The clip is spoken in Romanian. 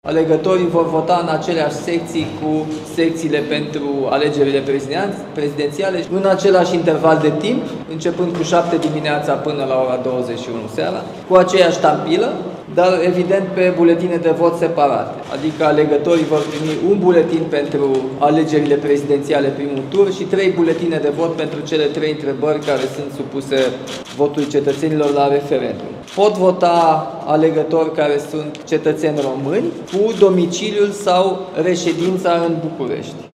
Alegătorii vor vota în aceleași secții cu secțiile pentru alegerile prezidențiale, în același interval de timp, începând cu 7 dimineața până la ora 21 seara, cu aceeași tampilă, dar evident pe buletine de vot separate. Adică alegătorii vor primi un buletin pentru alegerile prezidențiale primul tur și 3 buletine de vot pentru cele 3 întrebări care sunt supuse votului cetățenilor la referendum. Pot vota alegători care sunt cetățeni români cu domiciliul sau reședința în București.